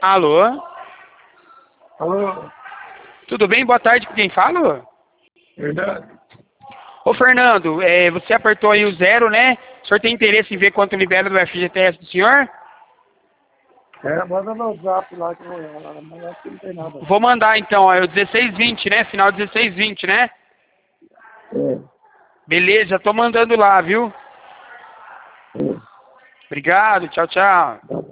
Alô? Alô? Tudo bem? Boa tarde, com quem fala? Verdade? Ô, Fernando, você apertou aí o 0, né? O senhor tem interesse em ver quanto libera do FGTS do senhor? Manda no zap lá que eu vou lá, mas acho que não tem nada. Vou mandar então, ó, é o 1620, né? Final 1620, né? É. Beleza, tô mandando lá, viu? É. Obrigado, tchau, tchau.